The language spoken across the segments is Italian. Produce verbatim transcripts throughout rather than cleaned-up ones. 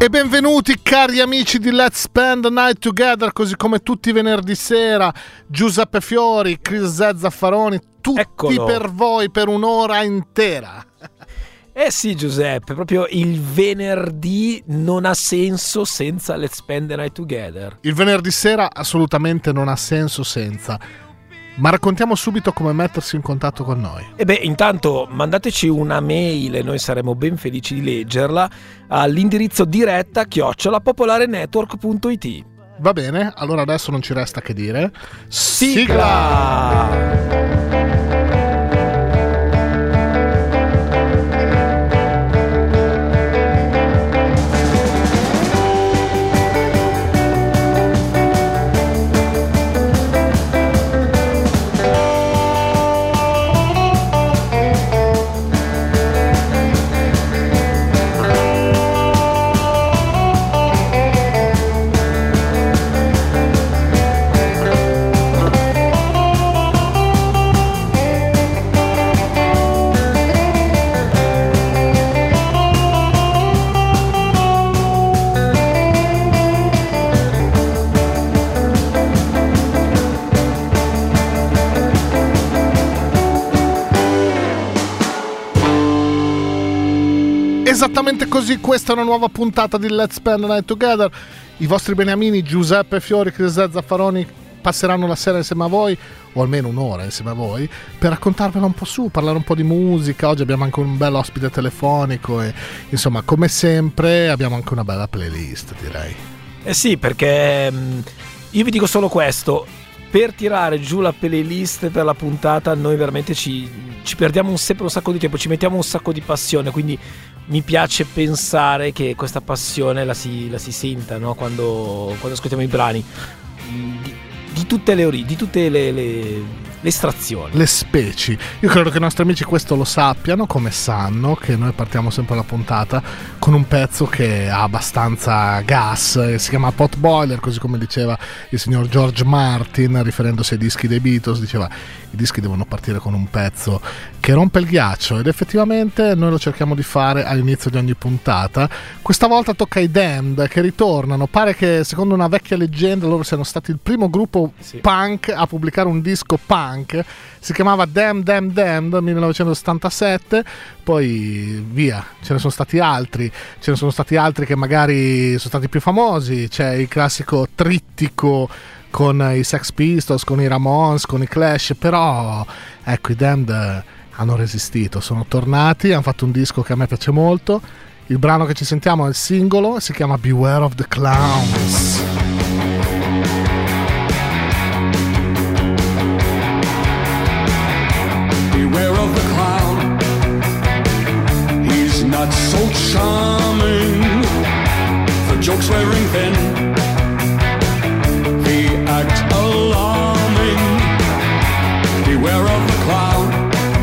E benvenuti cari amici di Let's Spend the Night Together, così come tutti i venerdì sera, Giuseppe Fiori, Chris Z Zaffaroni, tutti Eccolo. Per voi per un'ora intera. Eh sì Giuseppe, proprio il venerdì non ha senso senza Let's Spend the Night Together. Il venerdì sera assolutamente non ha senso senza. Ma raccontiamo subito come mettersi in contatto con noi. E beh, intanto mandateci una mail e noi saremo ben felici di leggerla all'indirizzo diretta chiocciola popolarenetwork punto it. Va bene, allora adesso non ci resta che dire sigla! sigla! Esattamente così, questa è una nuova puntata di Let's Spend the Night Together. I vostri beniamini Giuseppe Fiori, Chris Zaffaroni passeranno la sera insieme a voi, o almeno un'ora insieme a voi, per raccontarvela un po' su, parlare un po' di musica. Oggi abbiamo anche un bel ospite telefonico e insomma, come sempre, abbiamo anche una bella playlist, direi. Eh sì, perché mh, io vi dico solo questo: per tirare giù la playlist per la puntata noi veramente ci, ci perdiamo un, sempre un sacco di tempo, ci mettiamo un sacco di passione, quindi mi piace pensare che questa passione la si, la si senta, no? quando, quando ascoltiamo i brani di, di tutte le ori, di tutte le, le, le estrazioni, le specie. Io credo che i nostri amici questo lo sappiano, come sanno che noi partiamo sempre la puntata con un pezzo che ha abbastanza gas, si chiama Pot Boiler, così come diceva il signor George Martin riferendosi ai dischi dei Beatles. Diceva: i dischi devono partire con un pezzo che rompe il ghiaccio, ed effettivamente noi lo cerchiamo di fare all'inizio di ogni puntata. Questa volta tocca ai Damned, che ritornano. Pare che, secondo una vecchia leggenda, loro siano stati il primo gruppo sì. punk a pubblicare un disco punk. Si chiamava Damn Damn Damned millenovecentosettantasette. Poi via, ce ne sono stati altri ce ne sono stati altri che magari sono stati più famosi. C'è il classico trittico con i Sex Pistols, con i Ramones, con i Clash, però ecco, i Damned hanno resistito, sono tornati, hanno fatto un disco che a me piace molto. Il brano che ci sentiamo è il singolo, si chiama Beware of the Clowns. Beware of the clown, he's not so charming, the jokes wearing thin, act alarming. Beware of the clown,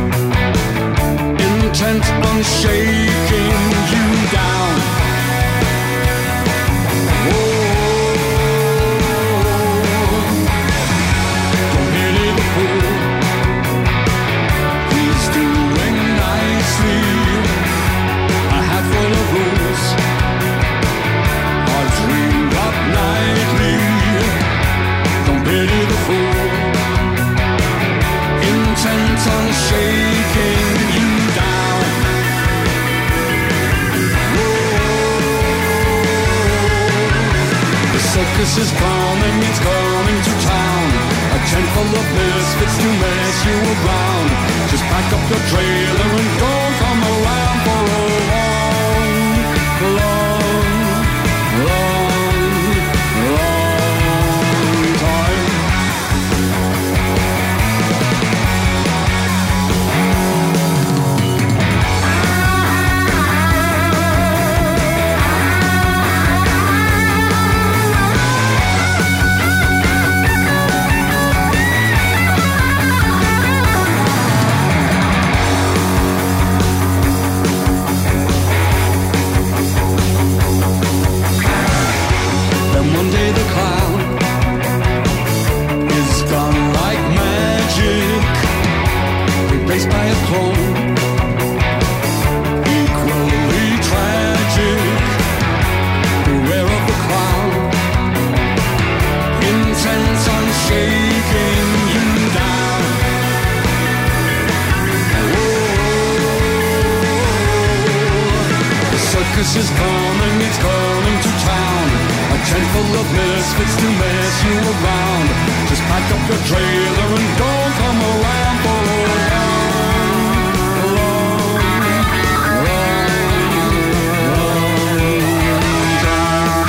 intent on shaking you down. Oh, don't pity the fool, he's doing nicely. A hatful of rules are dreamed up nightly. Pity the fool, intent on shaking you down. Whoa. The circus is coming, it's coming to town. A tent full of misfits to mess you around. Just pack up your trailer and don't come around for a long, long, long, long. circus is coming, it's coming to town. A tent full of misfits to mess you around. Just pack up your trailer and don't come around for a long, long, long time.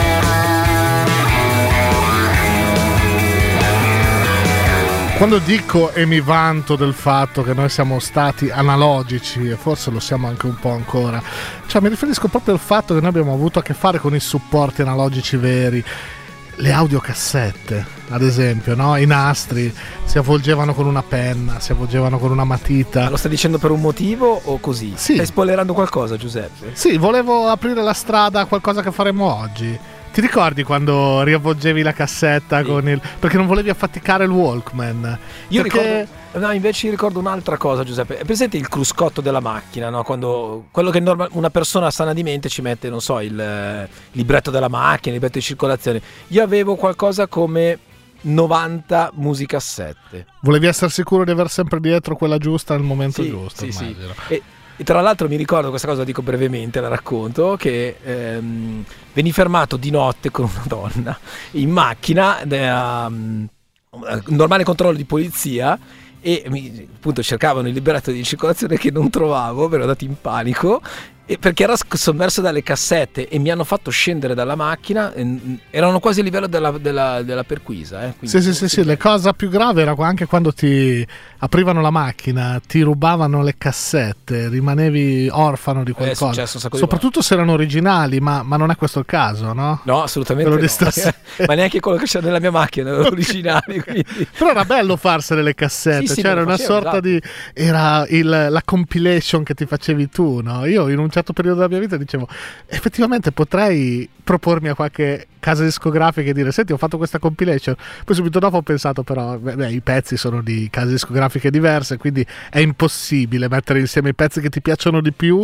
Quando dico e mi vanto del fatto che noi siamo stati analogici, e forse lo siamo anche un po' ancora, cioè mi riferisco proprio al fatto che noi abbiamo avuto a che fare con i supporti analogici veri. Le audiocassette, ad esempio, no? I nastri si avvolgevano con una penna, si avvolgevano con una matita. Ma lo stai dicendo per un motivo o così? Sì. Stai spoilerando qualcosa, Giuseppe? Sì, volevo aprire la strada a qualcosa che faremo oggi. Ti ricordi quando riavvolgevi la cassetta Sì. con il... perché non volevi affaticare il Walkman? Io perché... ricordo, no, invece ricordo un'altra cosa, Giuseppe. È presente il cruscotto della macchina, no? Quando quello che norma, una persona sana di mente ci mette, non so, il eh, libretto della macchina, il libretto di circolazione. Io avevo qualcosa come novanta musicassette. Volevi essere sicuro di aver sempre dietro quella giusta nel momento Sì, giusto, sì, sì. immagino. E, e tra l'altro mi ricordo questa cosa, la dico brevemente, la racconto, che ehm, venni fermato di notte con una donna in macchina, da, um, normale controllo di polizia, e mi, appunto cercavano il libretto di circolazione che non trovavo, ero andato in panico, e perché era sommerso dalle cassette, e mi hanno fatto scendere dalla macchina, e, erano quasi a livello della, della, della perquisa. Eh, sì, sì, sì, sì, la cosa più grave era anche quando ti aprivano la macchina, ti rubavano le cassette, rimanevi orfano di qualcosa. È successo un sacco di soprattutto se erano originali, ma, ma non è questo il caso, no? No, assolutamente Quello no. di stasera. Ma neanche quello che c'è nella mia macchina erano originali, quindi. Però era bello farsene le cassette, Sì, sì, cioè me era lo una facevo, sorta esatto. di... era il, la compilation che ti facevi tu, no? Io in un certo periodo della mia vita dicevo, effettivamente potrei propormi a qualche casa discografica e dire, senti, ho fatto questa compilation. Poi subito dopo ho pensato, però beh, beh, i pezzi sono di case discografiche diverse, quindi è impossibile mettere insieme i pezzi che ti piacciono di più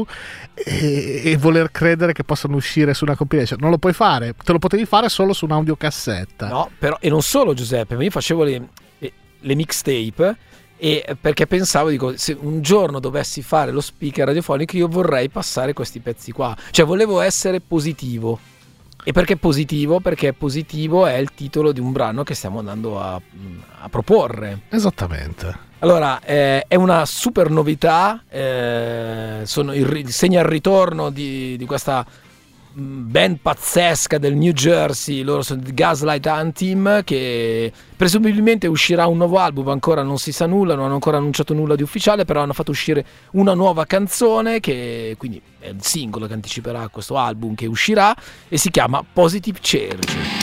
e, e voler credere che possano uscire su una compilation. Non lo puoi fare, te lo potevi fare solo su un'audiocassetta. No, però, e non solo, Giuseppe, ma io facevo le, le mixtape, e perché pensavo, dico, se un giorno dovessi fare lo speaker radiofonico io vorrei passare questi pezzi qua, cioè volevo essere positivo. E perché positivo? Perché positivo è il titolo di un brano che stiamo andando a, a proporre. Esattamente. Allora, eh, è una super novità, eh, sono il, segna il ritorno di, di questa band pazzesca del New Jersey. Loro sono di Gaslight Anthem, che presumibilmente uscirà un nuovo album, ancora non si sa nulla, non hanno ancora annunciato nulla di ufficiale, però hanno fatto uscire una nuova canzone, che quindi è il singolo che anticiperà questo album che uscirà, e si chiama Positive Charge.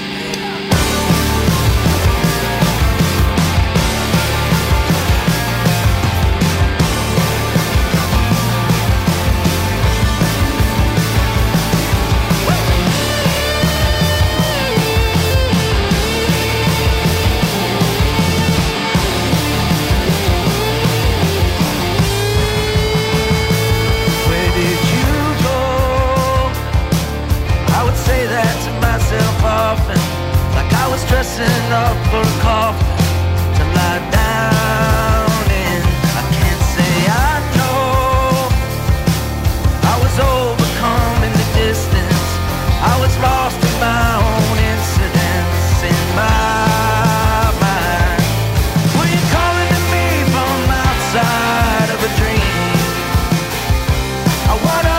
Dressing up for a coffee to lie down in. I can't say I know. I was overcome in the distance. I was lost in my own incidents in my mind. Were you calling to me from outside of a dream? I wanna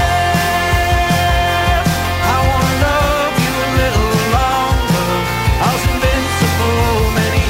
live, I wanna love you a little longer. I was invincible many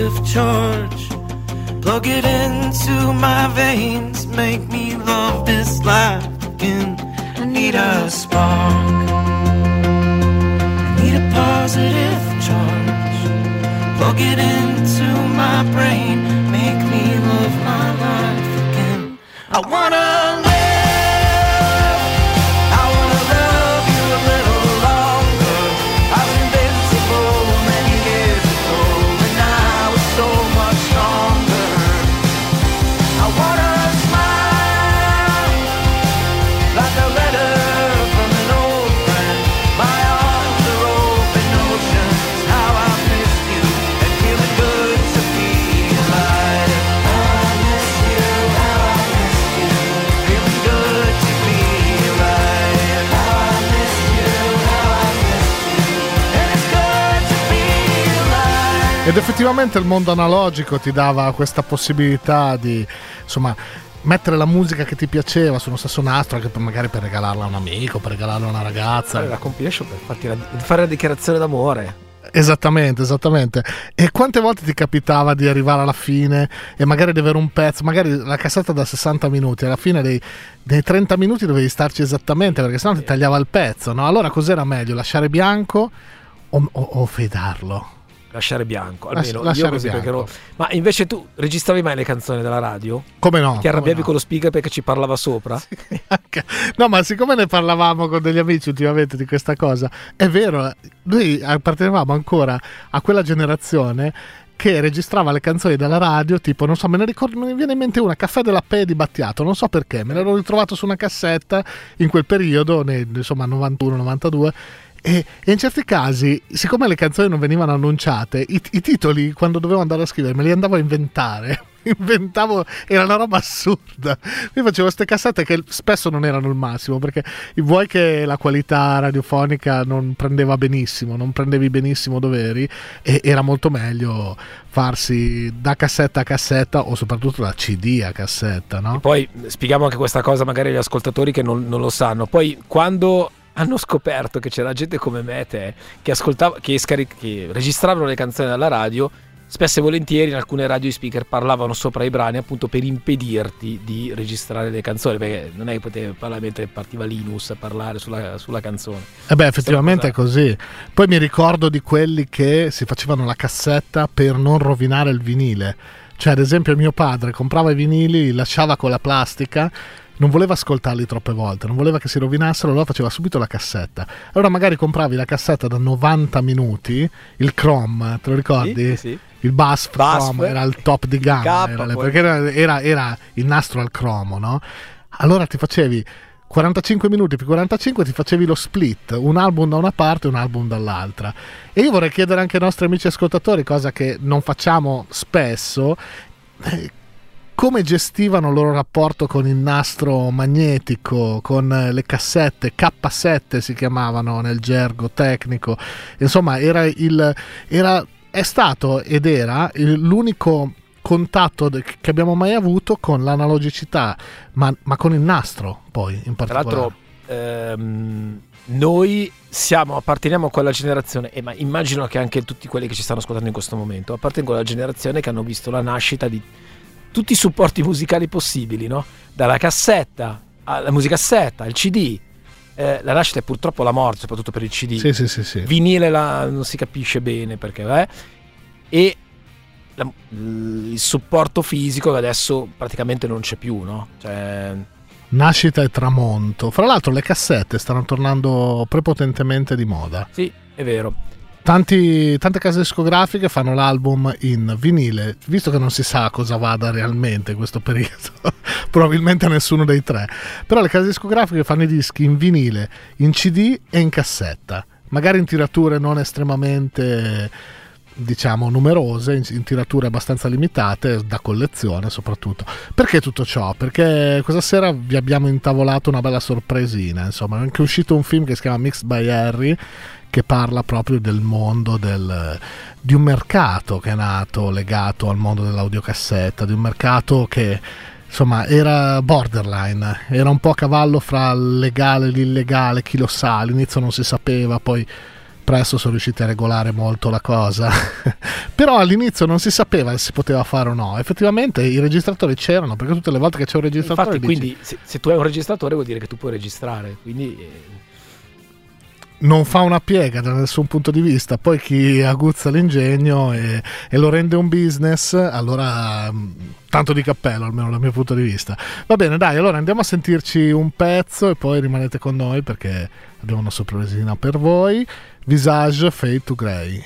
positive charge. Plug it into my veins, make me love this life again. I need a spark, I need a positive charge. Plug it into my brain, make me love my life again. I wanna live, I wanna love you a little longer. I was invincible many years ago, and I was so much stronger. I wanna smile like a letter from an old friend. My arms are open oceans, how I miss you, and feeling good to be alive. I miss you, how I miss you, feeling good to be alive. I miss you, how I miss you, and it's good to be alive. Ed effettivamente il mondo analogico ti dava questa possibilità di, insomma, mettere la musica che ti piaceva su uno stesso nastro, anche per, magari per regalarla a un amico, per regalarla a una ragazza. Fare la compilation per farti la, fare la dichiarazione d'amore. Esattamente, esattamente. E quante volte ti capitava di arrivare alla fine e magari di avere un pezzo, magari la cassetta da sessanta minuti, alla fine dei, dei trenta minuti dovevi starci esattamente, perché sennò ti tagliava il pezzo, no? Allora cos'era meglio, lasciare bianco o, o, o fadarlo? Lasciare bianco, almeno Lasci- io lasciare così, perché bianco. ero- Ma invece tu registravi mai le canzoni della radio? Come no? Ti arrabbiavi come con lo speaker perché ci parlava sopra? no. No, ma siccome ne parlavamo con degli amici ultimamente di questa cosa, è vero, noi appartenevamo ancora a quella generazione che registrava le canzoni della radio, tipo, non so, me ne ricordo, me ne viene in mente una, Caffè della Pe di Battiato, non so perché, me l'ero ritrovato su una cassetta in quel periodo, nel, insomma novantuno novantadue. E, e in certi casi, siccome le canzoni non venivano annunciate, i, i titoli, quando dovevo andare a scrivere, me li andavo a inventare. Inventavo, era una roba assurda. Io facevo queste cassette che spesso non erano il massimo, perché vuoi che la qualità radiofonica non prendeva benissimo, non prendevi benissimo doveri, e era molto meglio farsi da cassetta a cassetta, o soprattutto da C D a cassetta, no? Poi spieghiamo anche questa cosa magari agli ascoltatori che non, non lo sanno. Poi quando hanno scoperto che c'era gente come me e te che ascoltava, che, scaric- che registravano le canzoni dalla radio, spesso e volentieri in alcune radio speaker parlavano sopra i brani appunto per impedirti di registrare le canzoni, perché non è che potevi parlare mentre partiva Linus a parlare sulla, sulla canzone. E beh, effettivamente è cosa- così. Poi mi ricordo di quelli che si facevano la cassetta per non rovinare il vinile. Cioè, ad esempio, mio padre comprava i vinili, li lasciava con la plastica, non voleva ascoltarli troppe volte, non voleva che si rovinassero, allora faceva subito la cassetta. Allora magari compravi la cassetta da novanta minuti, il Chrome, te lo ricordi? Sì, sì. Il B A S F, B A S F, Chrome, era il top di il gamma, K, era, poi. perché era, era, era il nastro al cromo, no? Allora ti facevi quarantacinque minuti più quarantacinque, ti facevi lo split, un album da una parte e un album dall'altra. E io vorrei chiedere anche ai nostri amici ascoltatori, cosa che non facciamo spesso, eh, come gestivano il loro rapporto con il nastro magnetico, con le cassette, K sette si chiamavano nel gergo tecnico. Insomma, era il era è stato ed era il- l'unico contatto de- che abbiamo mai avuto con l'analogicità, ma, ma con il nastro poi in Tra particolare. l'altro ehm, noi siamo, apparteniamo a quella generazione, e ma immagino che anche tutti quelli che ci stanno ascoltando in questo momento appartengono alla generazione che hanno visto la nascita di tutti i supporti musicali possibili, no? Dalla cassetta alla musicassetta, al C D. Eh, la nascita è purtroppo la morte, soprattutto per il C D. Sì, sì, sì, sì. Vinile la, non si capisce bene perché, eh? E la- il supporto fisico che adesso praticamente non c'è più, no? Cioè, Nascita e tramonto. Fra l'altro le cassette stanno tornando prepotentemente di moda. sì, è vero. Tanti, tante case discografiche fanno l'album in vinile, visto che non si sa cosa vada realmente in questo periodo, probabilmente nessuno dei tre, però le case discografiche fanno i dischi in vinile, in C D e in cassetta, magari in tirature non estremamente, diciamo, numerose, in, in tirature abbastanza limitate, da collezione soprattutto. Perché tutto ciò? Perché questa sera vi abbiamo intavolato una bella sorpresina, insomma, è anche uscito un film che si chiama Mixed by Harry, che parla proprio del mondo del, di un mercato che è nato legato al mondo dell'audiocassetta, di un mercato che insomma era borderline, era un po' a cavallo fra il legale e l'illegale, chi lo sa, all'inizio non si sapeva, poi presto sono riusciti a regolare molto la cosa. Però all'inizio non si sapeva se si poteva fare o no. Effettivamente i registratori c'erano, perché tutte le volte che c'è un registratore Infatti, dici, quindi se, se tu hai un registratore vuol dire che tu puoi registrare, quindi eh, non fa una piega da nessun punto di vista. Poi chi aguzza l'ingegno e, e lo rende un business, allora tanto di cappello, almeno dal mio punto di vista. Va bene, dai, allora andiamo a sentirci un pezzo e poi rimanete con noi perché abbiamo una sorpresina per voi. Visage, Fade to Grey.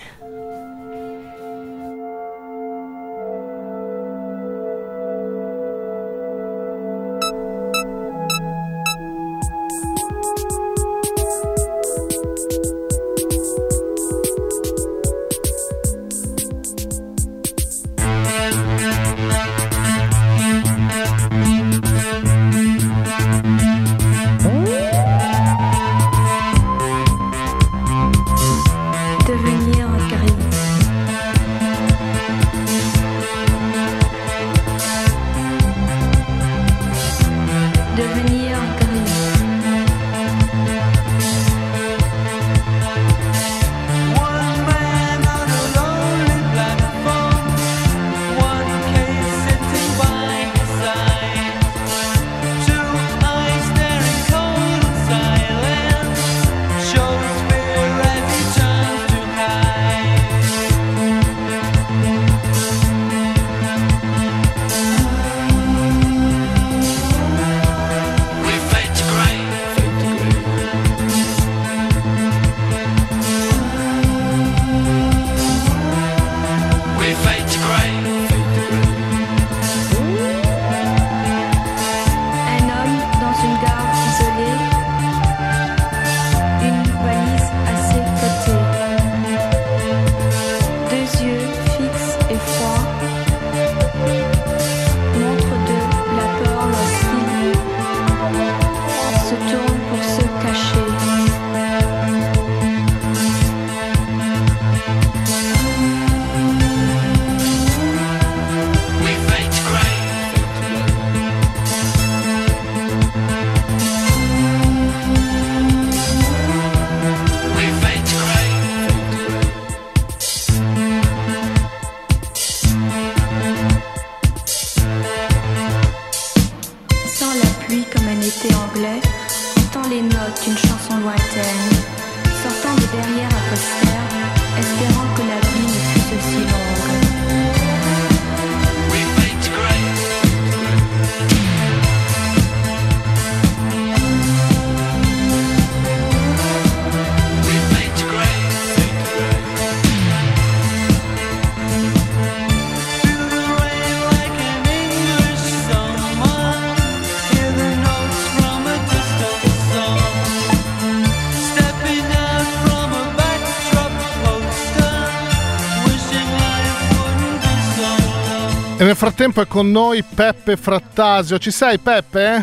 E nel frattempo è con noi Peppe Frattasio. Ci sei, Peppe?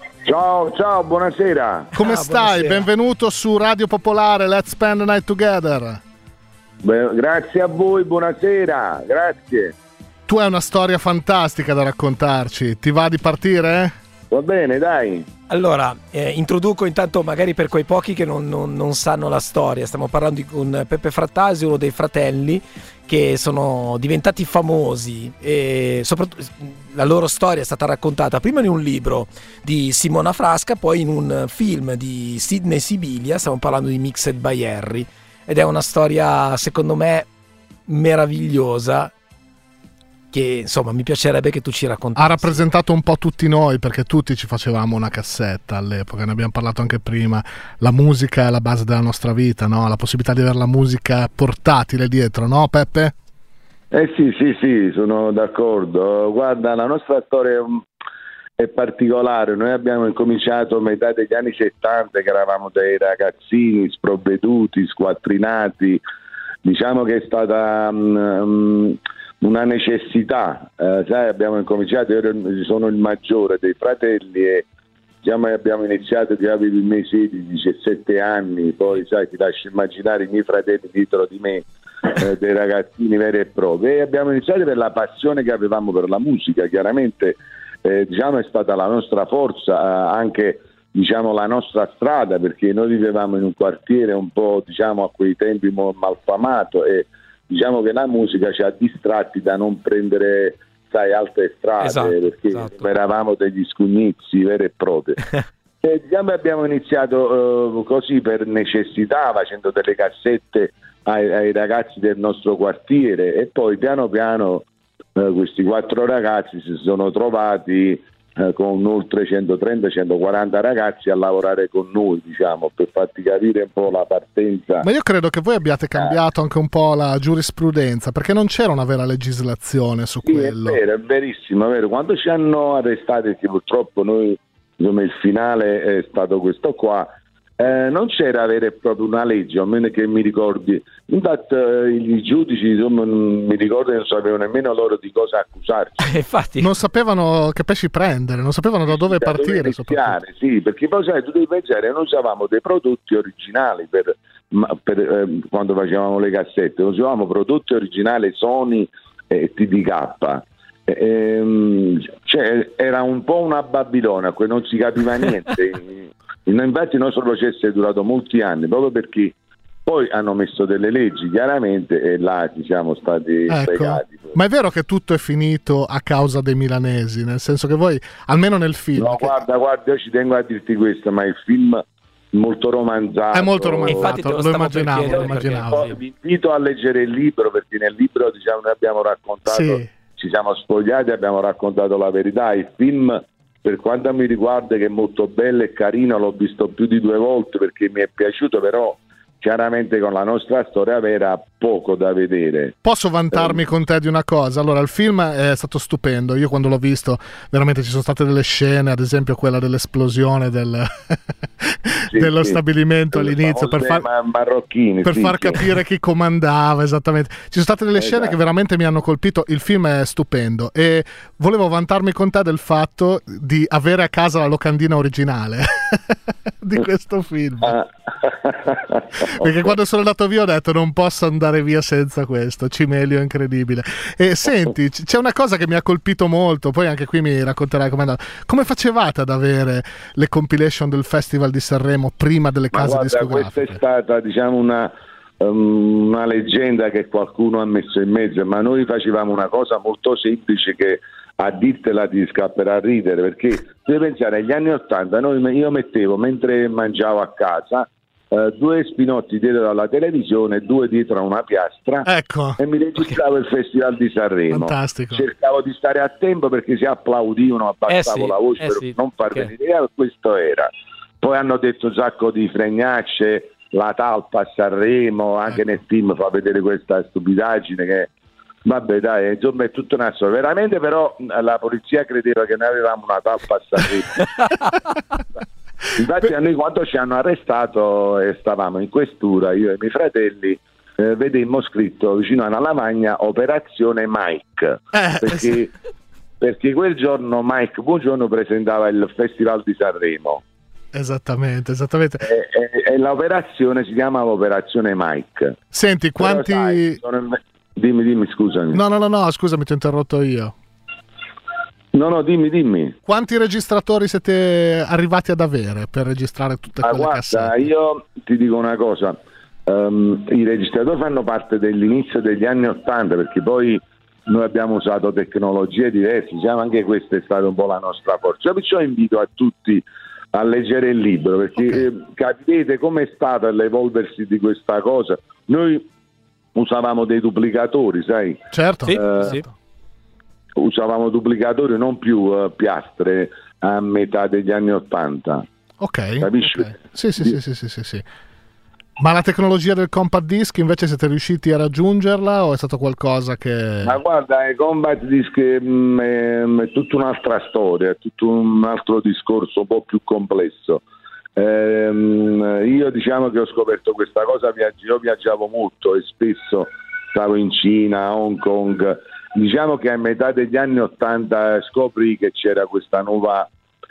Ciao, ciao, buonasera. Come Ah, stai? buonasera. Benvenuto su Radio Popolare, Let's Spend the Night Together. Beh, grazie a voi, buonasera, grazie. Tu hai una storia fantastica da raccontarci. Ti va di partire? Va bene, dai. Allora, eh, introduco intanto magari per quei pochi che non, non- non sanno la storia. Stiamo parlando di, con Peppe Frattasio, uno dei fratelli che sono diventati famosi e soprattutto la loro storia è stata raccontata prima in un libro di Simona Frasca, poi in un film di Sidney Sibilia. Stiamo parlando di Mixed by Harry ed è una storia secondo me meravigliosa che insomma mi piacerebbe che tu ci raccontassi. Ha rappresentato un po' tutti noi, perché tutti ci facevamo una cassetta all'epoca, ne abbiamo parlato anche prima. La musica è la base della nostra vita, no? La possibilità di avere la musica portatile dietro, no Peppe? Eh sì, sì, sì, sono d'accordo. Guarda, la nostra storia è particolare. Noi abbiamo incominciato a metà degli anni settanta, che eravamo dei ragazzini sprovveduti, squattrinati. Diciamo che è stata um, una necessità, eh, sai, abbiamo incominciato, io ero- sono il maggiore dei fratelli e diciamo, abbiamo iniziato, che avevo i miei sedici diciassette anni, poi sai, ti lascio immaginare i miei fratelli dietro di me, eh, dei ragazzini veri e propri, e abbiamo iniziato per la passione che avevamo per la musica. Chiaramente eh, diciamo è stata la nostra forza, eh, anche diciamo la nostra strada, perché noi vivevamo in un quartiere un po', diciamo, a quei tempi mo- malfamato, e diciamo che la musica ci ha distratti da non prendere, sai, altre strade, Esatto, perché esatto. eravamo degli scugnizzi veri e propri. E diciamo abbiamo iniziato eh, così per necessità, facendo delle cassette ai, ai ragazzi del nostro quartiere, e poi piano piano eh, questi quattro ragazzi si sono trovati eh, con oltre centotrenta centoquaranta ragazzi a lavorare con noi, diciamo, per farti capire un po' la partenza. Ma io credo che voi abbiate cambiato anche un po' la giurisprudenza, perché non c'era una vera legislazione su Sì, quello. è vero, è verissimo, è vero. Quando ci hanno arrestati, perché purtroppo noi, insomma, il finale è stato questo qua, eh, non c'era vera e propria una legge, almeno che mi ricordi. Infatti eh, i giudici, insomma, non mi ricordo che non sapevano nemmeno loro di cosa accusarci. Infatti, Non sapevano che pesci prendere, non sapevano da dove Da dove partire soprattutto. iniziare, sì, perché poi sai, tu devi pensare, noi usavamo dei prodotti originali per, ma- per, eh, quando facevamo le cassette, usavamo prodotti originali Sony e T D K. Ehm, cioè, era un po' una Babilonia, que- non si capiva niente. Infatti il nostro processo è durato molti anni, proprio perché poi hanno messo delle leggi chiaramente, e là ci siamo stati Ecco. spiegati. Ma è vero che tutto è finito a causa dei milanesi, nel senso che voi, almeno nel film, No, che- guarda, guarda, io ci tengo a dirti questo, ma il film molto romanzato. è molto romanzato, Infatti te lo lo stavo immaginavo, per lo chiedere, perché- immaginavo. Poi vi invito a leggere il libro, perché nel libro, diciamo, noi abbiamo raccontato, Sì. ci siamo spogliati, abbiamo raccontato la verità. Il film, per quanto mi riguarda, che è molto bello e carino, l'ho visto più di due volte perché mi è piaciuto, però chiaramente con la nostra storia vera poco da vedere. Posso vantarmi Eh. con te di una cosa? Allora, il film è stato stupendo. Io quando l'ho visto, veramente ci sono state delle scene, ad esempio quella dell'esplosione del... Sì, dello sì. stabilimento Le all'inizio, per famose far, ma- marocchini, per sì, far sì. capire chi comandava esattamente. Ci sono state delle scene Esatto. che veramente mi hanno colpito. Il film è stupendo e volevo vantarmi con te del fatto di avere a casa la locandina originale di questo film. Ah. Perché quando sono andato via ho detto non posso andare via senza questo, Cimelio incredibile. E senti, c- c'è una cosa che mi ha colpito molto, poi anche qui mi racconterai com'è andato. Come facevate ad avere le compilation del Festival di Sanremo prima delle Ma case guarda, questa è discografiche? stata, diciamo, una, um, una leggenda che qualcuno ha messo in mezzo, ma noi facevamo una cosa molto semplice che a dirtela ti scapperà a ridere, perché devi pensare agli anni Ottanta, noi, io mettevo mentre mangiavo a casa eh, due spinotti dietro alla televisione, due dietro a una piastra, Ecco, e mi registravo il Festival di Sanremo. fantastico. Cercavo di stare a tempo perché si applaudivano, abbassavo Eh sì, la voce eh per sì, non far perché- venire idea, questo era. Poi hanno detto un sacco di fregnacce, la talpa a Sanremo, anche Ecco. nel film fa vedere questa stupidaggine che, vabbè dai, insomma è tutto una storia. Veramente però la polizia credeva che noi avevamo una talpa a Sanremo. Infatti a noi quando ci hanno arrestato e stavamo in questura, io e i miei fratelli, eh, vedemmo scritto vicino alla lavagna Operazione Mike, Eh, perché, perché quel giorno Mike Buongiorno presentava il Festival di Sanremo esattamente, esattamente. e, e- e l'operazione si chiamava Operazione Mike. Senti, Però, quanti... sai, sono- dimmi, dimmi, scusami. No, no, no, no, scusami, ti ho interrotto io. no, no, dimmi, dimmi. Quanti registratori siete arrivati ad avere per registrare tutte Ah, quelle guarda, cassette? io ti dico una cosa, ehm, i registratori fanno parte dell'inizio degli anni Ottanta, perché poi noi abbiamo usato tecnologie diverse, diciamo, anche questa è stata un po' la nostra forza. Perciò invito a tutti a leggere il libro, perché Ok. eh, capirete com'è stato l'evolversi di questa cosa. Noi usavamo dei duplicatori, sai, Certo. Sì, Eh, sì. usavamo duplicatori, non più eh, piastre a metà degli anni Ottanta. Ok, Capisci? ok. Sì, sì, sì, sì, sì, sì, sì. Ma la tecnologia del compact disc invece siete riusciti a raggiungerla o è stato qualcosa che... Ma guarda, i Combat Disc mm, è, è tutta un'altra storia, è tutto un altro discorso un po' più complesso. Ehm, io diciamo che ho scoperto questa cosa, viaggi- io viaggiavo molto e spesso stavo in Cina, a Hong Kong. Diciamo che a metà degli anni Ottanta scopri che c'era questa nuova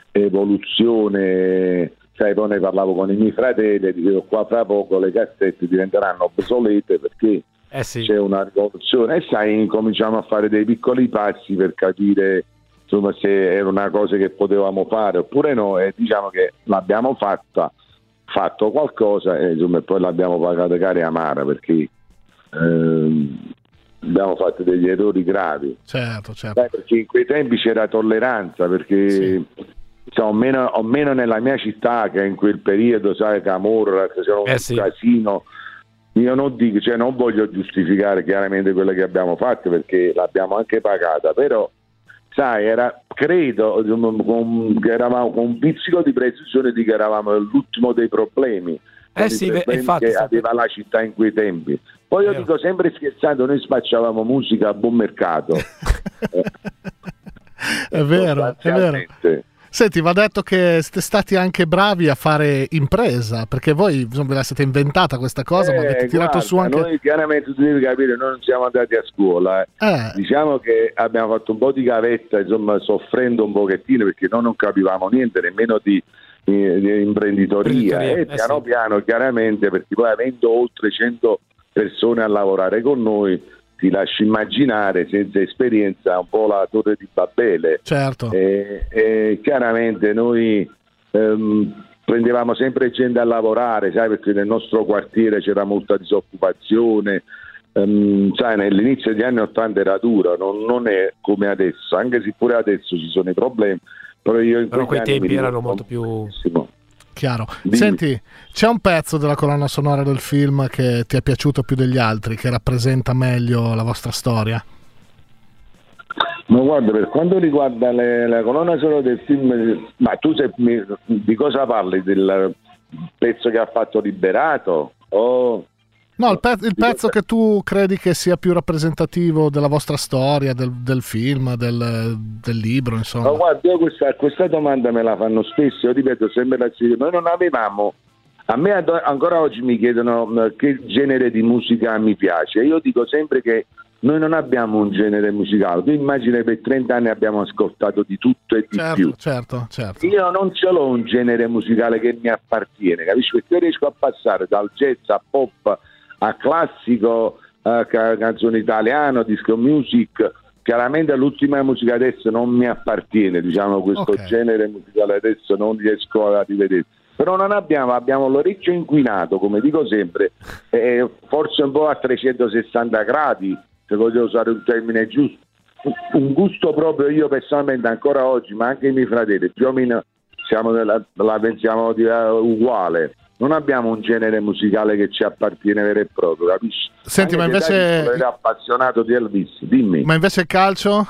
evoluzione. Sai, poi ne parlavo con i miei fratelli e dicevo qua fra poco le cassette diventeranno obsolete perché Eh sì. c'è una rivoluzione, e sai, incominciamo a fare dei piccoli passi per capire insomma, se era una cosa che potevamo fare oppure no, e diciamo che l'abbiamo fatta, fatto qualcosa e insomma poi l'abbiamo pagata cara e amara, perché ehm, abbiamo fatto degli errori gravi. Certo, certo. Beh, perché in quei tempi c'era tolleranza, perché sì. Insomma, o, meno, o meno nella mia città, che in quel periodo, sai, Camorra, che c'era un eh sì. casino. Io non dico, cioè non voglio giustificare chiaramente quello che abbiamo fatto, perché l'abbiamo anche pagata, però sai, era, credo con, che eravamo con un pizzico di precisione di che eravamo l'ultimo dei problemi. Eh sì, problemi infatti, che state... aveva la città in quei tempi. Poi io Vero. dico sempre scherzando, noi spacciavamo musica a buon mercato. È vero, è vero. Senti, va detto che siete stati anche bravi a fare impresa, perché voi insomma, ve la siete inventata questa cosa, eh, ma avete tirato guarda, su anche... Noi chiaramente, tu devi capire, noi non siamo andati a scuola. Eh. Eh. Diciamo che abbiamo fatto un po' di gavetta, insomma, soffrendo un pochettino, perché noi non capivamo niente, nemmeno di, di, di imprenditoria. E eh, piano sì. piano, chiaramente, perché poi avendo oltre cento persone a lavorare con noi, ti lasci immaginare senza esperienza un po' la torre di Babele. Certo. E, e chiaramente noi ehm, prendevamo sempre gente a lavorare, sai, perché nel nostro quartiere c'era molta disoccupazione, ehm, sai, nell'inizio degli anni ottanta era dura, non, non è come adesso, anche se pure adesso ci sono i problemi, però io in Però quei anni tempi mi erano ricordo molto più... moltissimo. Chiaro. Dimmi. Senti, c'è un pezzo della colonna sonora del film che ti è piaciuto più degli altri, che rappresenta meglio la vostra storia? Ma guarda, per quanto riguarda le, la colonna sonora del film, ma tu sei, mi, di cosa parli? Del pezzo che ha fatto Liberato? O... No, il, pe- il pezzo che tu credi che sia più rappresentativo della vostra storia, del, del film, del, del libro, insomma. Ma guarda, io questa, questa domanda me la fanno spesso, io ripeto sempre la stessa. Noi non avevamo, a me ad- ancora oggi mi chiedono che genere di musica mi piace, io dico sempre che noi non abbiamo un genere musicale, tu immagini per trenta anni abbiamo ascoltato di tutto e di certo, più. Certo, certo. Io non ce l'ho un genere musicale che mi appartiene, capisci? Perché io riesco a passare dal jazz a pop a classico, a canzone italiano, disco music. Chiaramente l'ultima musica adesso non mi appartiene, diciamo, questo Okay. genere musicale adesso non riesco a rivedere, però non abbiamo, abbiamo l'orecchio inquinato, come dico sempre, eh, forse un po' a trecentosessanta gradi, se voglio usare un termine giusto, un gusto proprio, io personalmente ancora oggi, ma anche i miei fratelli più o meno siamo nella, la pensiamo di, uh, uguale. Non abbiamo un genere musicale che ci appartiene vero e proprio, capisci? Senti, Anche ma invece- ero appassionato di Elvis, dimmi. Ma invece il calcio?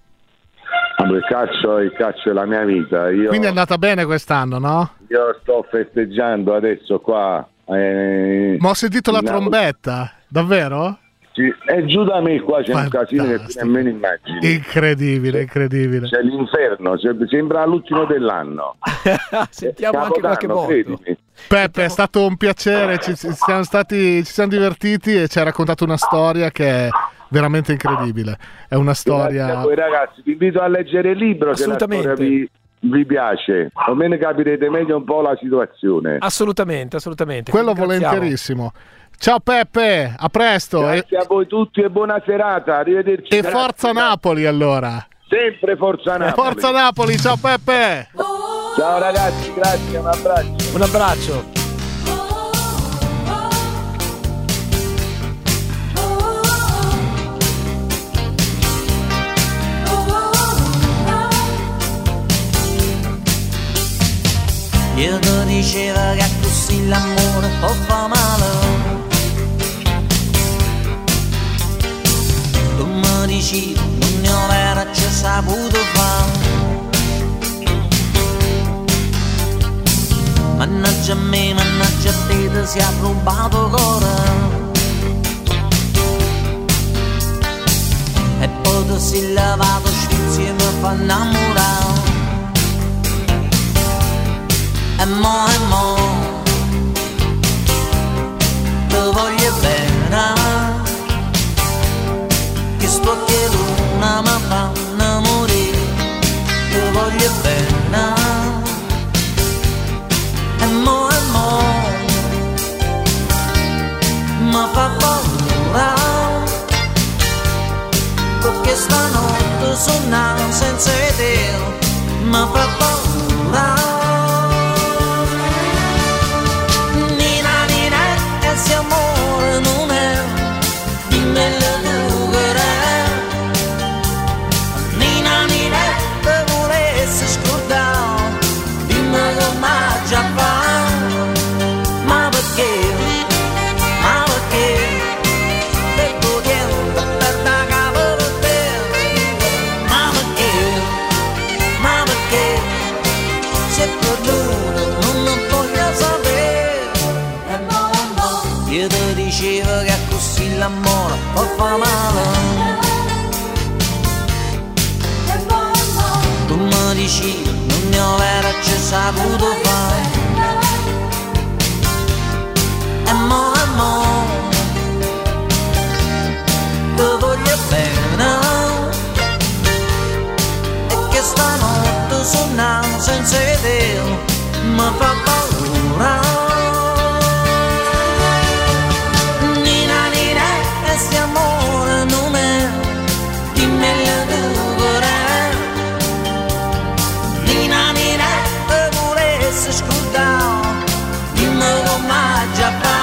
Allora, il calcio, il calcio è la mia vita. Io, Quindi è andata bene quest'anno, no? io sto festeggiando adesso qua. Eh, Ma ho sentito la in Napoli. trombetta, davvero? Sì, e giù da me qua c'è un casino che tu Fantastico. nemmeno immagini. Incredibile, incredibile. C'è l'inferno, c'è- sembra l'ultimo dell'anno. Sentiamo anche qualche Capodanno, volta. credimi. Peppe, è stato un piacere, ci, ci siamo stati, ci siamo divertiti e ci hai raccontato una storia che è veramente incredibile. È una Grazie storia... a voi ragazzi, vi invito a leggere il libro se la Assolutamente. storia vi, vi piace, almeno capirete meglio un po' la situazione. Assolutamente, assolutamente. Quello Ti ringraziamo. volentierissimo. Ciao Peppe, a presto. Grazie e, a voi tutti e buona serata, arrivederci. e Grazie, forza grazie. Napoli allora. Sempre forza Napoli. Forza Napoli, ciao Peppe. Ciao ragazzi, grazie, un abbraccio. Un abbraccio. Io ti dicevo che così l'amore può fa male. Tu mi dici non ne ho vera c'è saputo fare. Mannaggia a me, mannaggia a te, ti si è rubato cuore. E poi ti si lavato sfizio e mi fa innamorare. E mo, e mo, ti voglio bene, che sto che luna mi fa innamorare, ti voglio bene, e mo, e mo, mi fa paura, perché stanotte sono senza te. ma fa paura. Nina, Nina, esse amore non è, dimmelo tu che è. Nina, Nina, te volessi scordare, dimmi come già fa. Ma perché, ma perché, per poter per da capo per te. Ma perché, ma perché, se per lui non lo voglio sapere. E mo, e mo, io ti dicevo che così l'amore può far male. Tu mi dici non ne ho vero ci saputo fare. E mo, e mo, ti voglio bene. E che stanotte suonando senza vedere mi fa paura. Nina, Nina, questo amore non è, dimmelo tu che è. Nina, Nina, te volessi scordare, dimmi come già fa.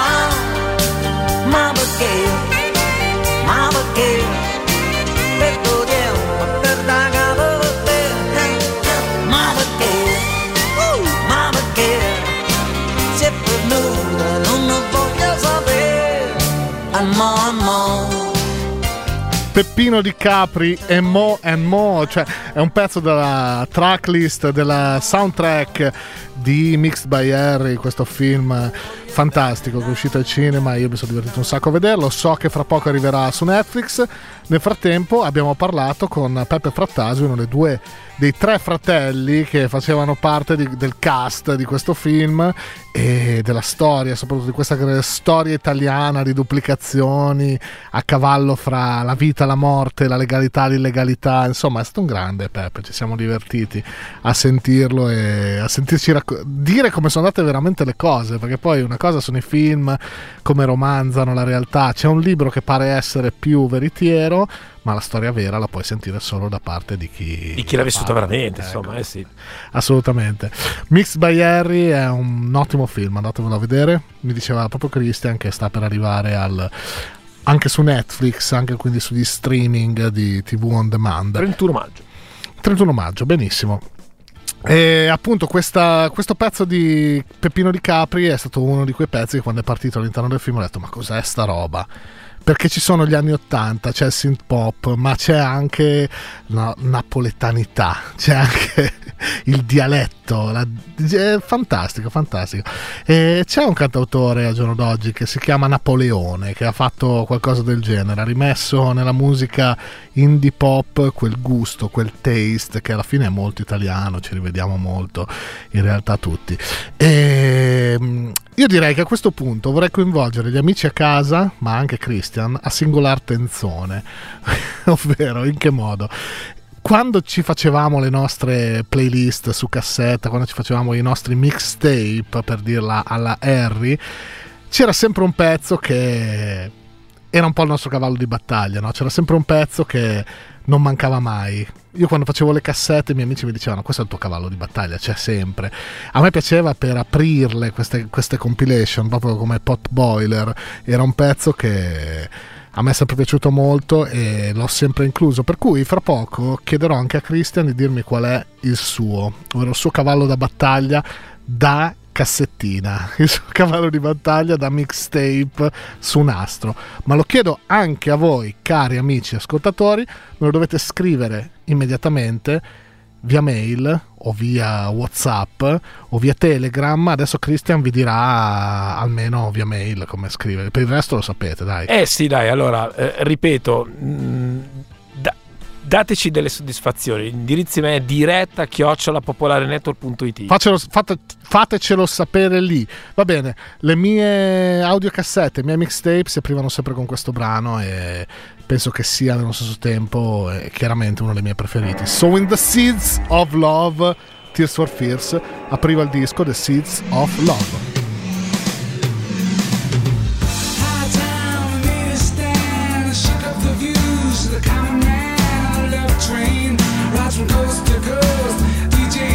Ma perché, ma perché, per tuo tempo, per da capo per te. Ma perché, uh, ma perché, se per nulla non lo voglio sapere. Amo, amo. Peppino Di Capri e Mo and Mo, cioè è un pezzo della tracklist, della soundtrack di Mixed by Harry, questo film fantastico che è uscito al cinema. Io mi sono divertito un sacco a vederlo, so che fra poco arriverà su Netflix. Nel frattempo abbiamo parlato con Peppe Frattasi, uno dei due dei tre fratelli che facevano parte di, del cast di questo film e della storia, soprattutto di questa storia italiana di duplicazioni a cavallo fra la vita, la morte, la legalità, l'illegalità. Insomma, è stato un grande Peppe, ci siamo divertiti a sentirlo e a sentirci racco- dire come sono andate veramente le cose, perché poi una cosa sono i film, come romanzano la realtà, c'è un libro che pare essere più veritiero, ma la storia vera la puoi sentire solo da parte di chi, di chi l'ha vissuta veramente, ecco. Insomma, eh sì. Assolutamente. Mixed by Harry è un ottimo film, andatevelo a vedere. Mi diceva proprio Christian che sta per arrivare al anche su Netflix, anche quindi sugli streaming di tivù on demand. trentuno maggio. trentuno maggio, benissimo. E appunto questa, questo pezzo di Peppino Di Capri è stato uno di quei pezzi che quando è partito all'interno del film ho detto: ma cos'è sta roba? Perché ci sono gli anni ottanta, c'è il synth pop, ma c'è anche la napoletanità, c'è anche il dialetto, la, è fantastico, fantastico. E c'è un cantautore al giorno d'oggi che si chiama Napoleone, che ha fatto qualcosa del genere, ha rimesso nella musica indie pop quel gusto, quel taste che alla fine è molto italiano, ci rivediamo molto in realtà tutti. E io direi che a questo punto vorrei coinvolgere gli amici a casa, ma anche Christian, a singolar tensione. Ovvero, in che modo? Quando ci facevamo le nostre playlist su cassetta, quando ci facevamo i nostri mixtape, per dirla alla Harry, c'era sempre un pezzo che era un po' il nostro cavallo di battaglia, no? C'era sempre un pezzo che non mancava mai. Io quando facevo le cassette i miei amici mi dicevano: questo è il tuo cavallo di battaglia, c'è sempre. A me piaceva per aprirle queste, queste compilation, proprio come Pot Boiler, era un pezzo che a me è sempre piaciuto molto e l'ho sempre incluso, per cui fra poco chiederò anche a Christian di dirmi qual è il suo, ovvero il suo cavallo da battaglia da cassettina, il suo cavallo di battaglia da mixtape su nastro. Ma lo chiedo anche a voi, cari amici ascoltatori, me lo dovete scrivere immediatamente via mail o via WhatsApp o via Telegram. Adesso Christian vi dirà almeno via mail come scrivere, per il resto lo sapete, dai. Eh sì, dai, allora eh, ripeto, mh, da, dateci delle soddisfazioni. L'indirizzo email è diretta chiocciola popolarenetwork punto it. Facelo, fate, fatecelo sapere lì. Va bene, le mie audiocassette, i miei mixtape si aprivano sempre con questo brano e penso che sia nello stesso tempo eh, chiaramente uno dei miei preferiti. So in the Seeds of Love, Tears for Fears apriva il disco The Seeds of Love. From coast to coast, D J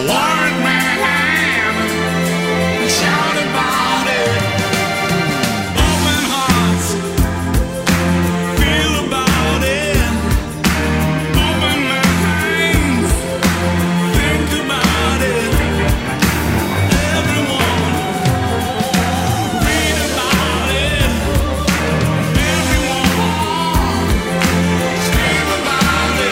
warmed my hand, shout about it. Open hearts, feel about it. Open my hands, think about it. Everyone, read about it. Everyone, scream about it.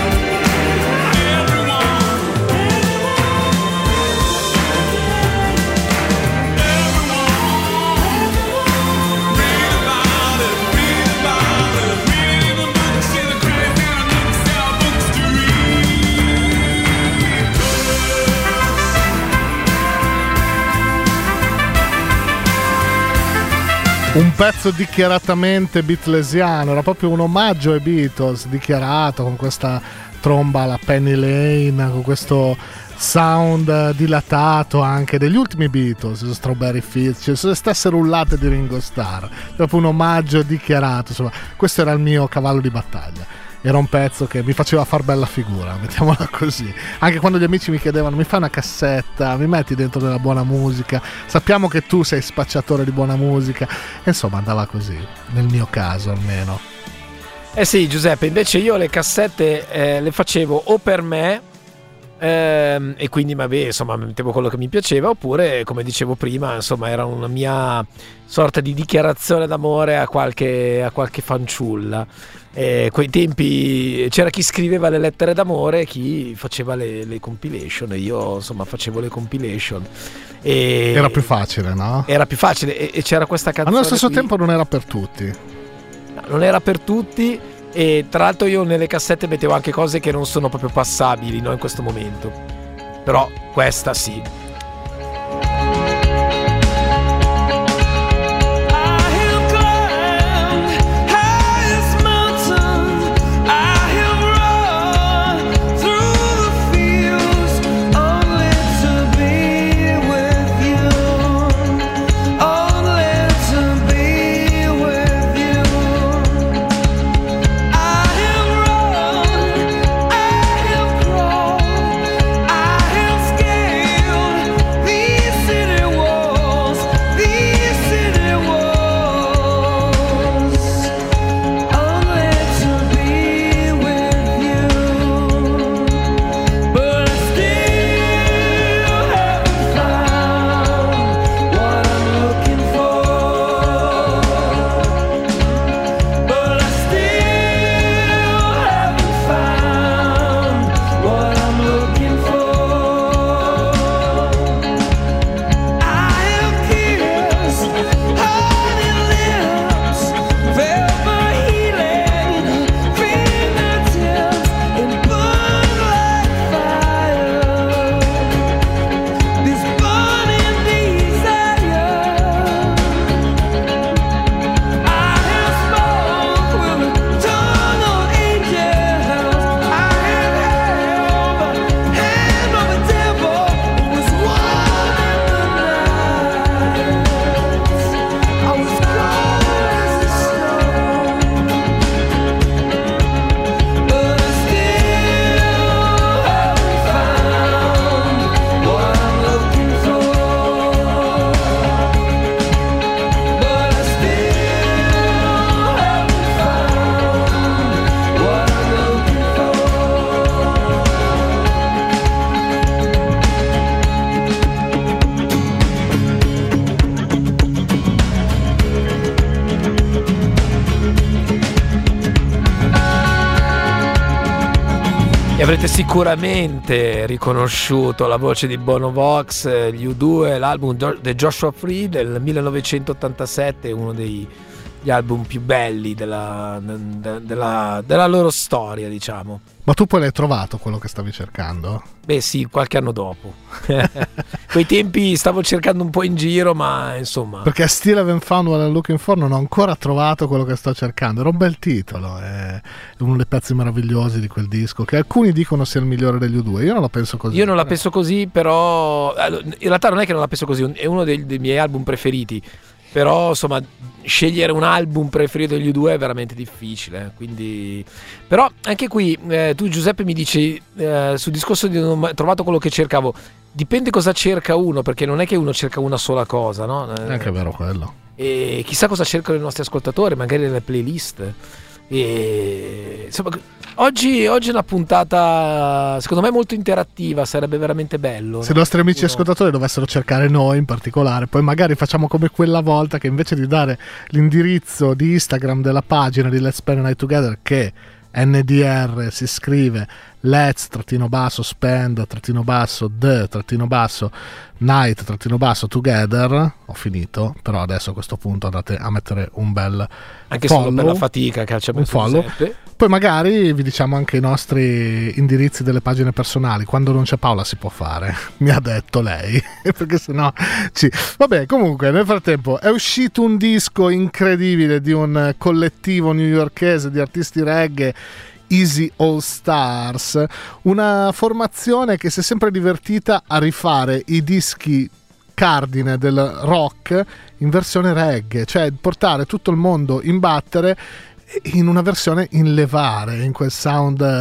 Un pezzo dichiaratamente beatlesiano, era proprio un omaggio ai Beatles, dichiarato, con questa tromba alla Penny Lane, con questo sound dilatato anche degli ultimi Beatles, Strawberry Fields, cioè le stesse rullate di Ringo Starr, proprio un omaggio dichiarato. Insomma, questo era il mio cavallo di battaglia. Era un pezzo che mi faceva far bella figura, mettiamola così. Anche quando gli amici mi chiedevano: mi fai una cassetta, mi metti dentro della buona musica, sappiamo che tu sei spacciatore di buona musica. E insomma andava così, nel mio caso almeno. Eh sì, Giuseppe, invece io le cassette eh, le facevo o per me, ehm, e quindi vabbè, insomma mettevo quello che mi piaceva, oppure come dicevo prima, insomma era una mia sorta di dichiarazione d'amore a qualche, a qualche fanciulla. Eh, quei tempi c'era chi scriveva le lettere d'amore e chi faceva le, le compilation, e io insomma facevo le compilation. E era più facile, no? Era più facile, e, e c'era questa canzone. Ma allo stesso qui. tempo non era per tutti. No, non era per tutti, e tra l'altro io nelle cassette mettevo anche cose che non sono proprio passabili, no, in questo momento. Però questa sì. E avrete sicuramente riconosciuto la voce di Bono Vox, gli U due, l'album The Joshua Tree del millenovecentottantasette, uno degli album più belli della, della, della loro storia, diciamo. Ma tu poi l'hai trovato quello che stavi cercando? Beh sì, qualche anno dopo. Quei tempi stavo cercando un po' in giro, ma insomma. Perché Still Haven't Found What I'm Looking For non ho ancora trovato quello che sto cercando. Era un bel titolo, è uno dei pezzi meravigliosi di quel disco, che alcuni dicono sia il migliore degli U due. Io non la penso così. Io non la penso così, però in realtà non è che non la penso così, è uno dei, dei miei album preferiti. però insomma scegliere un album preferito degli U due è veramente difficile, quindi però anche qui eh, tu Giuseppe mi dici eh, sul discorso di non ho mai trovato quello che cercavo, dipende cosa cerca uno, perché non è che uno cerca una sola cosa, no? È anche vero quello. E chissà cosa cercano i nostri ascoltatori, magari nelle playlist. E insomma, oggi, oggi è una puntata secondo me molto interattiva, sarebbe veramente bello, se no? i nostri amici Uno... ascoltatori dovessero cercare noi in particolare, poi magari facciamo come quella volta che invece di dare l'indirizzo di Instagram della pagina di Let's Spend a Night Together, che N D R si scrive let's trattino basso spend trattino basso the trattino basso night trattino basso together, ho finito, però adesso a questo punto andate a mettere un bel anche follow, solo per la fatica che ci ha messo follow. Giuseppe. Poi magari vi diciamo anche i nostri indirizzi delle pagine personali, quando non c'è Paola si può fare, mi ha detto lei, perché sennò ci... Vabbè, comunque nel frattempo è uscito un disco incredibile di un collettivo newyorkese di artisti reggae, Easy All Stars, una formazione che si è sempre divertita a rifare i dischi cardine del rock in versione reggae, cioè portare tutto il mondo in battere in una versione in levare, in quel sound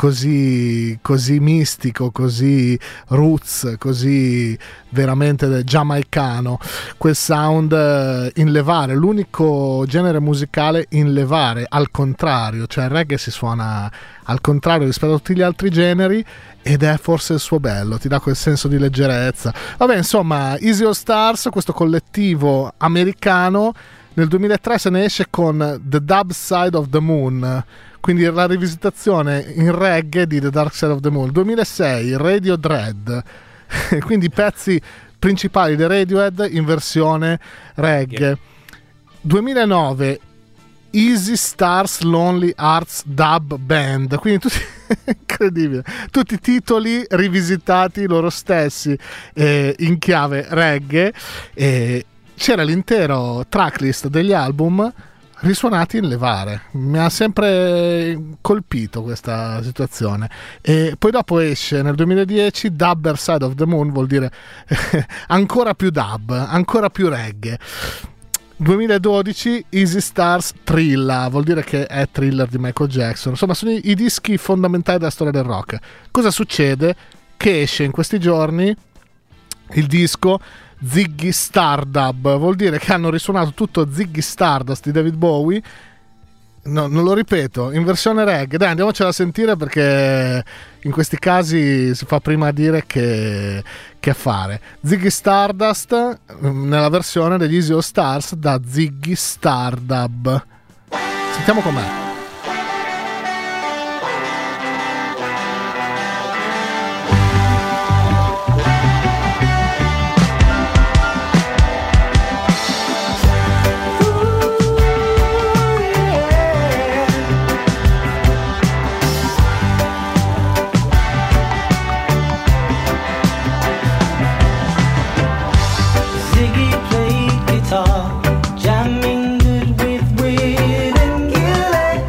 così, così mistico, così roots, così veramente giamaicano, quel sound in levare, l'unico genere musicale in levare, al contrario, cioè il reggae si suona al contrario rispetto a tutti gli altri generi ed è forse il suo bello, ti dà quel senso di leggerezza. Vabbè, insomma, Easy All Stars, questo collettivo americano, nel duemilatré se ne esce con The Dub Side of the Moon, quindi la rivisitazione in reggae di The Dark Side of the Moon. duemilasei Radio Dread, quindi i pezzi principali di Radiohead in versione reggae. duemilanove Easy Stars Lonely Hearts Dub Band, quindi tutti incredibile, tutti i titoli rivisitati loro stessi eh, in chiave reggae. eh, C'era l'intero tracklist degli album risuonati in levare. Mi ha sempre colpito questa situazione. E poi dopo esce nel duemiladieci Dubber Side of the Moon, vuol dire ancora più dub, ancora più reggae. duemiladodici Easy Stars Thrilla, vuol dire che è Thriller di Michael Jackson. Insomma, sono i, i dischi fondamentali della storia del rock. Cosa succede? Che esce in questi giorni il disco Ziggy Stardub, vuol dire che hanno risuonato tutto Ziggy Stardust di David Bowie. No, non lo ripeto, in versione reggae. Dai, andiamocela a sentire, perché in questi casi si fa prima a dire che, che a fare. Ziggy Stardust nella versione degli Easy All Stars da Ziggy Stardub. Sentiamo com'è. Jamming good with Wade and Gillet.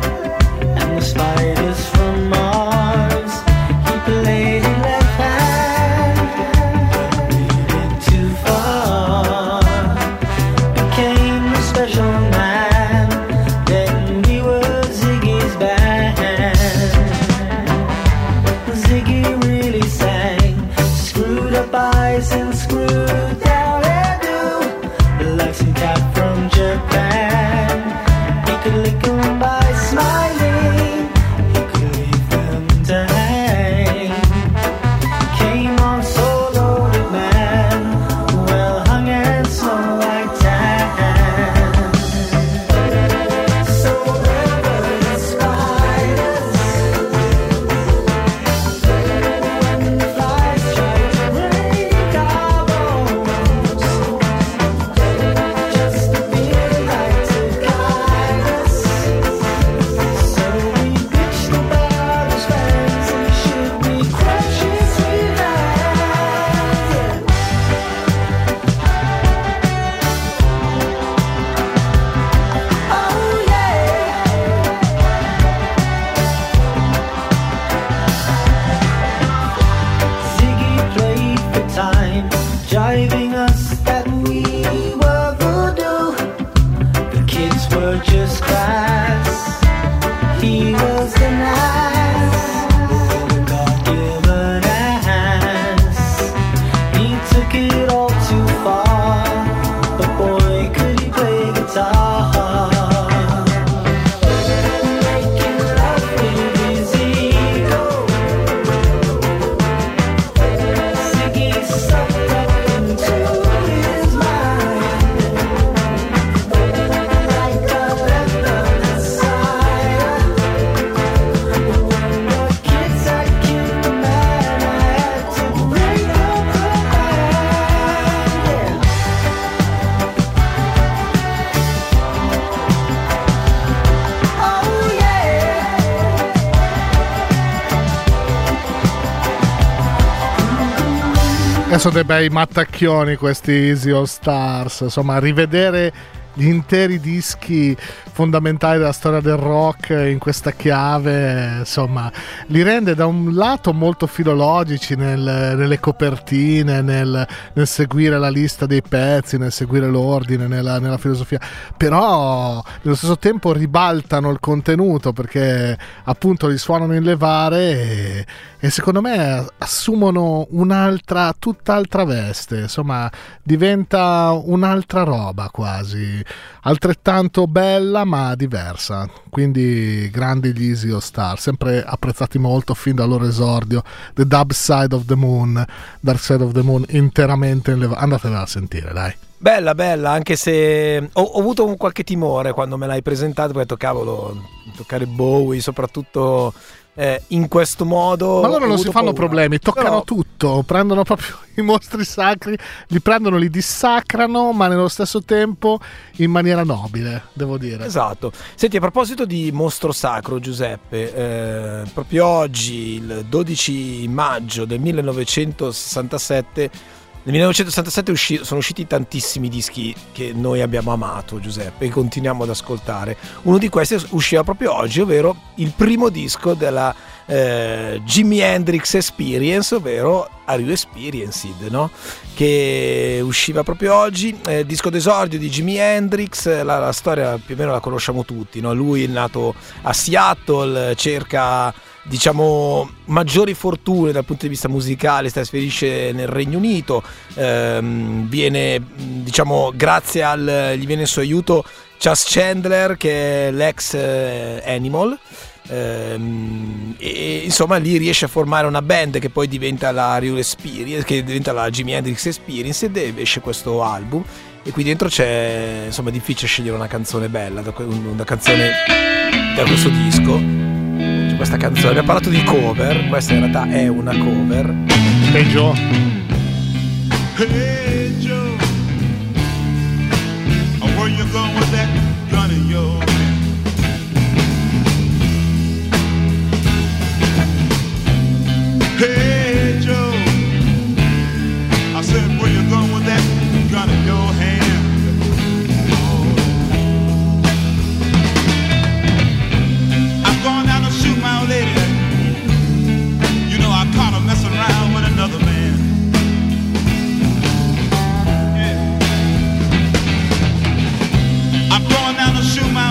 just cries. He was the nice, God-given ass. He took it all too far, but boy, could he play guitar. Making love with his ego, Ziggy sucked up into his mind, like a leper Messiah. When the kids had killed the man, I had to break up the band. Yeah. Oh yeah. Adesso dei bei mattacchioni questi Easy All Stars, insomma rivedere gli interi dischi fondamentali della storia del rock in questa chiave, insomma li rende da un lato molto filologici nel, nelle copertine, nel, nel seguire la lista dei pezzi, nel seguire l'ordine, nella, nella filosofia, però nello stesso tempo ribaltano il contenuto perché appunto li suonano in levare e, e secondo me assumono un'altra, tutt'altra veste, insomma diventa un'altra roba quasi, altrettanto bella ma diversa. Quindi grandi gli Easy All Star, sempre apprezzati molto fin dal loro esordio. The Dub Side of the Moon, Dark Side of the Moon interamente in leva- andatevela a sentire, dai. Bella, bella, anche se ho, ho avuto un qualche timore quando me l'hai presentato, ho detto cavolo, toccare Bowie soprattutto eh, in questo modo. Ma loro non si fanno paura. problemi, toccano Però... tutto, prendono proprio i mostri sacri, li prendono, li dissacrano, ma nello stesso tempo in maniera nobile, devo dire. Esatto. Senti, a proposito di mostro sacro, Giuseppe, eh, proprio oggi, il dodici maggio del millenovecentosessantasette, nel millenovecentosessantasette usci- sono usciti tantissimi dischi che noi abbiamo amato, Giuseppe, e continuiamo ad ascoltare. Uno di questi usciva proprio oggi, ovvero il primo disco della eh, Jimi Hendrix Experience, ovvero Are You Experienced, no? Che usciva proprio oggi, eh, disco d'esordio di Jimi Hendrix. La, la storia più o meno la conosciamo tutti, no? Lui è nato a Seattle, cerca diciamo maggiori fortune dal punto di vista musicale, si trasferisce nel Regno Unito, ehm, viene diciamo grazie al gli viene in suo aiuto Chas Chandler, che è l'ex eh, Animal, ehm, e insomma lì riesce a formare una band che poi diventa la Real Experience, che diventa la Jimi Hendrix Experience, ed esce questo album, e qui dentro c'è, insomma è difficile scegliere una canzone bella da, una canzone da questo disco. Questa canzone, abbiamo parlato di cover, questa in realtà è una cover. Hey Joe. Hey Joe, oh, where you going with that gun in your hand? Hey Joe, I said, where you going with that gun in your hand? I'm going down to shoot my old lady. You know I caught her messing around with another man. Yeah. I'm going down to shoot my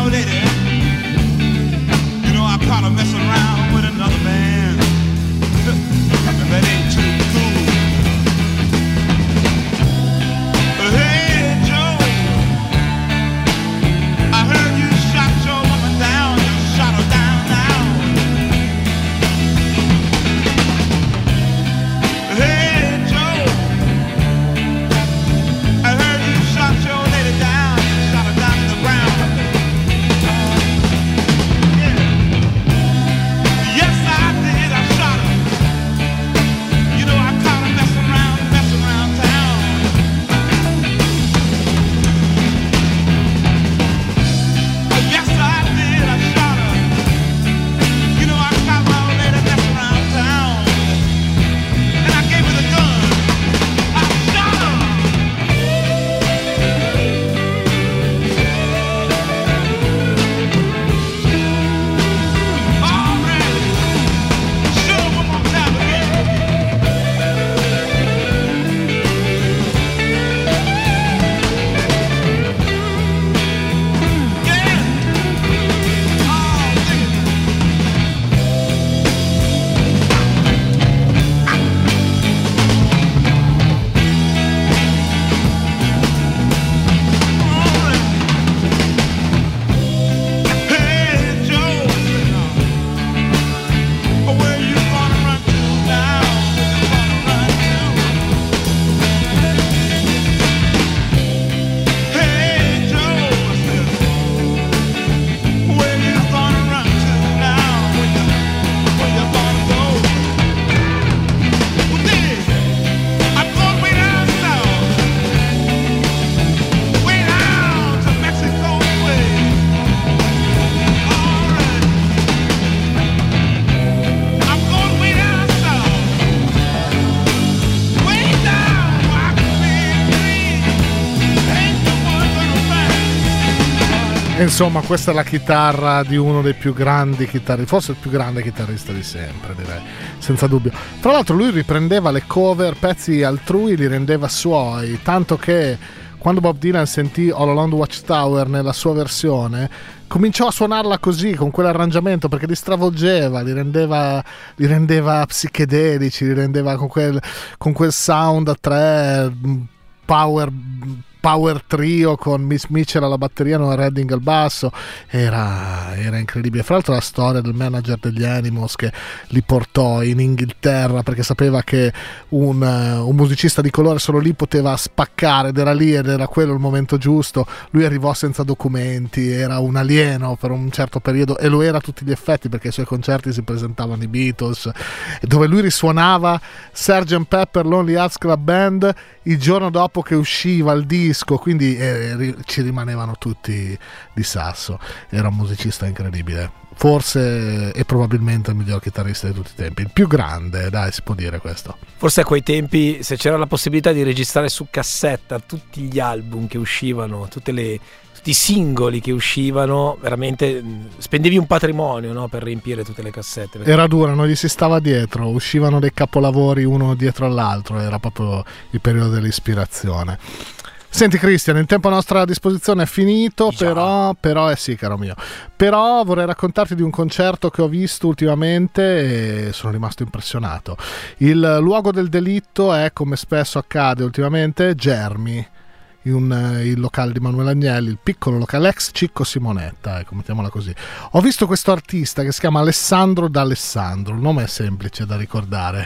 Insomma, questa è la chitarra di uno dei più grandi chitarristi, forse il più grande chitarrista di sempre, direi, senza dubbio. Tra l'altro lui riprendeva le cover, pezzi altrui, li rendeva suoi, tanto che quando Bob Dylan sentì All Along the Watchtower nella sua versione, cominciò a suonarla così, con quell'arrangiamento, perché li stravolgeva, li rendeva, li rendeva psichedelici, li rendeva con quel, con quel sound a tre, power... power trio con Miss Mitchell alla batteria, Noel Redding al basso, era, era incredibile. Fra l'altro la storia del manager degli Animals che li portò in Inghilterra perché sapeva che un, un musicista di colore solo lì poteva spaccare, ed era lì ed era quello il momento giusto. Lui arrivò senza documenti, era un alieno per un certo periodo, e lo era a tutti gli effetti, perché ai suoi concerti si presentavano i Beatles, dove lui risuonava sergeant Pepper Lonely Hearts Club Band il giorno dopo che usciva il disco, quindi eh, ci rimanevano tutti di sasso. Era un musicista incredibile, forse e probabilmente il miglior chitarrista di tutti i tempi, il più grande, dai, si può dire questo. Forse a quei tempi, se c'era la possibilità di registrare su cassetta tutti gli album che uscivano, tutte le, tutti i singoli che uscivano, veramente spendevi un patrimonio, no, per riempire tutte le cassette. Era dura, non gli si stava dietro, uscivano dei capolavori uno dietro all'altro, era proprio il periodo dell'ispirazione. Senti Cristian, il tempo a nostra disposizione è finito, Già. però, però eh sì, caro mio, però vorrei raccontarti di un concerto che ho visto ultimamente e sono rimasto impressionato. Il luogo del delitto è, come spesso accade ultimamente, Germi, in, il locale di Manuel Agnelli, il piccolo locale, ex Cicco Simonetta, ecco, mettiamola così. Ho visto questo artista che si chiama Alessandro D'Alessandro, il nome è semplice da ricordare,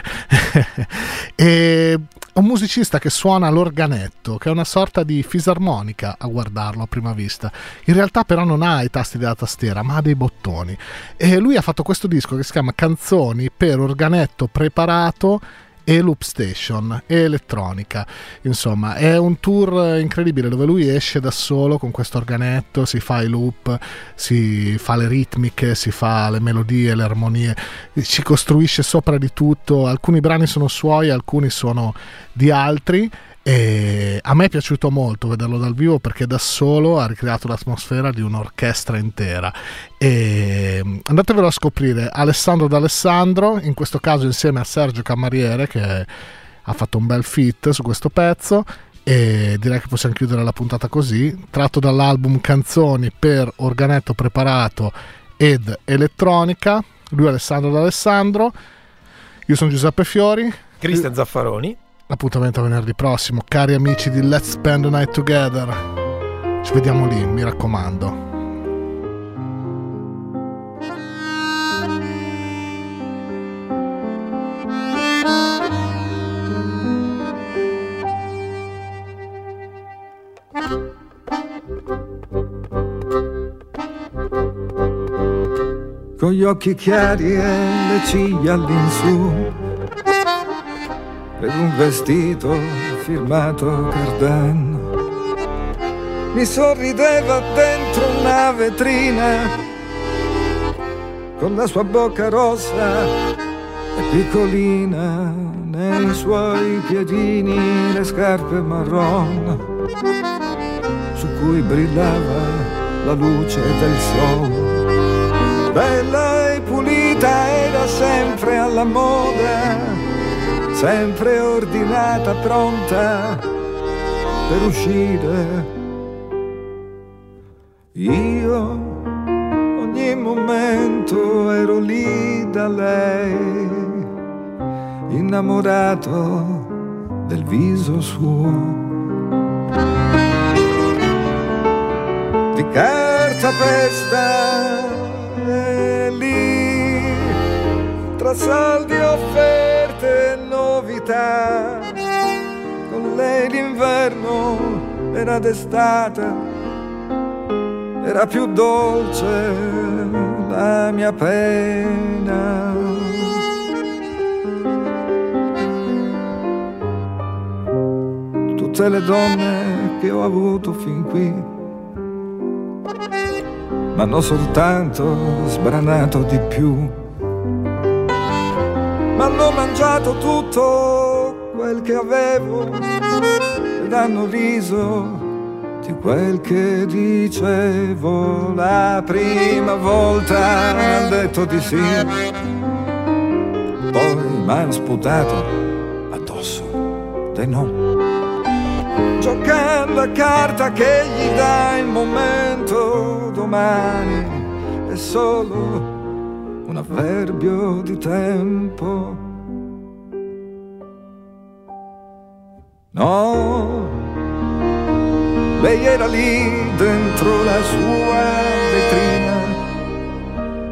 e un musicista che suona l'organetto, che è una sorta di fisarmonica a guardarlo a prima vista. In realtà però non ha i tasti della tastiera, ma ha dei bottoni. E lui ha fatto questo disco che si chiama Canzoni per organetto preparato e loop station e elettronica. Insomma, è un tour incredibile dove lui esce da solo con questo organetto, si fa i loop, si fa le ritmiche, si fa le melodie, le armonie, ci costruisce sopra di tutto. Alcuni brani sono suoi, alcuni sono di altri, e a me è piaciuto molto vederlo dal vivo perché da solo ha ricreato l'atmosfera di un'orchestra intera. E andatevelo a scoprire, Alessandro D'Alessandro, in questo caso insieme a Sergio Camariere, che ha fatto un bel feat su questo pezzo, e direi che possiamo chiudere la puntata così, tratto dall'album Canzoni per organetto preparato ed elettronica. Lui è Alessandro D'Alessandro, io sono Giuseppe Fiori, Cristian Zaffaroni. Appuntamento a venerdì prossimo, cari amici di Let's Spend the Night Together. Ci vediamo lì, mi raccomando. Con gli occhi chiari e le ciglia all'insù, ed un vestito firmato Cardin, mi sorrideva dentro una vetrina, con la sua bocca rossa e piccolina, nei suoi piedini le scarpe marron, su cui brillava la luce del sole. Bella e pulita, era sempre alla moda, sempre ordinata, pronta per uscire. Io ogni momento ero lì da lei, innamorato del viso suo. Di cartapesta e lì, tra soldi, offerte e novità, con lei l'inverno era d'estate, era più dolce la mia pena. Tutte le donne che ho avuto fin qui m'hanno soltanto sbranato di più, m'hanno mangiato tutto quel che avevo ed hanno riso di di quel che dicevo la prima volta. Ha detto di sì, poi m'ha sputato addosso dei no, giocando a carta che gli dà il momento. Domani è solo un avverbio di tempo. No, lei era lì dentro la sua vetrina,